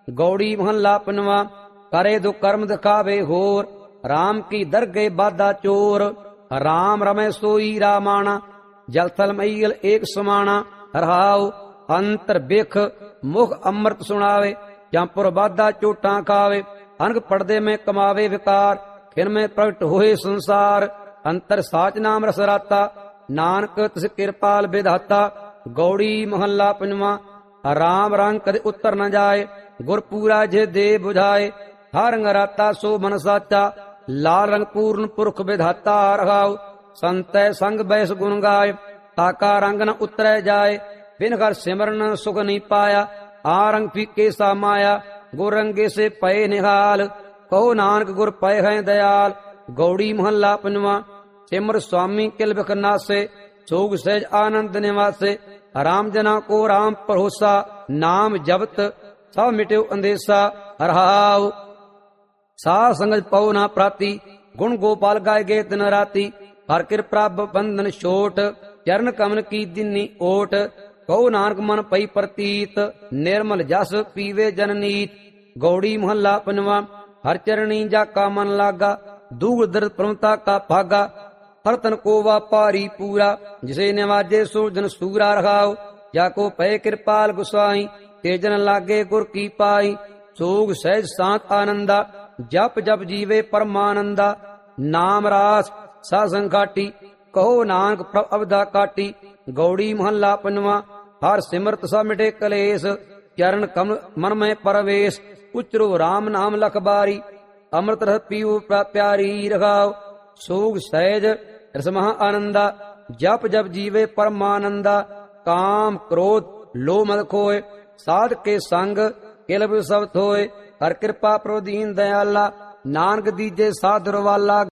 ਗੌੜੀ ਮਹੱਲਾ ਪੰਜਵਾਂ। करे दो कर्म दिखावे होर, राम की दरगे बाधा चोर। राम रमै सोई रामाना, जल थल मैल एक समाना। रहाओ अंतर बिख मुख अमृत सुनावे, जंपुर बाधा चोटां खावे। अनग पड़दे में कमावे विकार, खिन में प्रगट होए संसार। अंतर साच नाम रस राता, नानक तिस कृपाल विधाता। गौड़ी महला पंजवां। राम रंग कदे उतर न जाए, गुर पूरा जे दे बुझाए। हर रंग राता सो मन साचा, लाल रंग पूर्ण पुरख विधाता। रहाओ संतै संग बैस गुण गाय, ताका रंग न उतरै जाए। बिन घर सिमरन सुख नहीं पाया, आ रंग फीके सा माया। गुर रंगे से पए निहाल, कहो नानक गुर पए हैं दयाल। गौड़ी महला पंजवां। सिमर स्वामी किल बिख नासे, सोग सहज आनंद निवासे। राम जना को राम भरोसा, नाम जपत सब मिट्यो अंदेसा। रहाओ साध संगत पौ ना प्राती, गुण गोपाल गाय गे दिन राती। हर कृपा बंधन छोट, चरण कमल की दिनी ओट। कहो नानक मन पई प्रतीत, निर्मल जस पीवे जननीत। गौड़ी महला पंजवां। हर चरणी जाका मन लागा, दूर दर्द प्रमता का भागा। हर तन को वापारी पूरा, जिसे निवाजे सो जन सूरा। रहाओ जाको पै कृपाल गुसाई, तेजन लागे गुर की पाई। सोग सहज शांत आनंदा, जप जप जीवे परमानंदा। नाम रास सा संघाटी, कहो नानक प्रभ अवधा काटी। गौड़ी महला पंजवां। हर सिमरत सा मिटे कलेस, चरण कमल मन में परवेश। उचरो राम नाम लख बारी, अमृत रस पीऊ प्यारी। रखाओ सोग सहज रस महा आनंदा, जप जप जीवे परमानंदा। काम क्रोध लो मद खोए, साध के संग किल सब थोए। हर कृपा प्रदीन दयाला, नानक दीजे साधुर वाला।